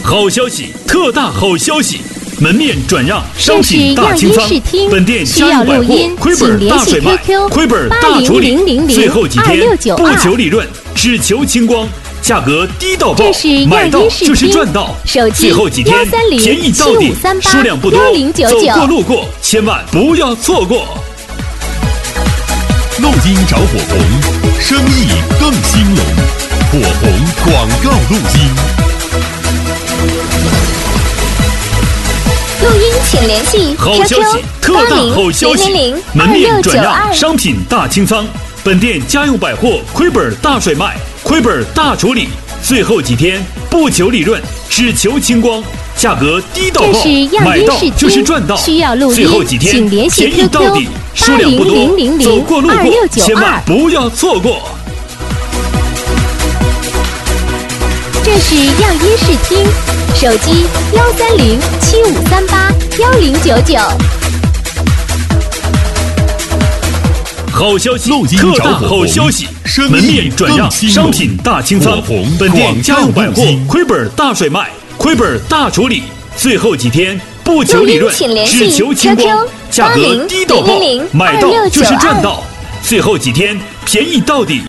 好消息，特大好消息！门面转让，商品大清仓。本店家用百货，亏本大甩卖，亏本大处理。最后几天不求利润，只求清光，价格低到爆，买到就是赚到。最后几天便宜到底，数量不多，走过路过千万不要错过。 录音找火红，生意更兴隆。火红广告录音。 录音请联系好消息，特大好消息！门面转让，商品大清仓。本店家用百货，亏本大甩卖，亏本大处理。最后几天不求利润，只求清光，价格低到爆，买到就是赚到。最后几天便宜到底，数量不多，走过路过千万不要错过。 这是样音视听，手机13075381099。 好消息，特大好消息！门面转让，商品大清仓。本店家用百货，亏本大甩卖，亏本大处理。最后几天不求利润，只求清光，价格低到爆，买到就是赚到。最后几天便宜到底。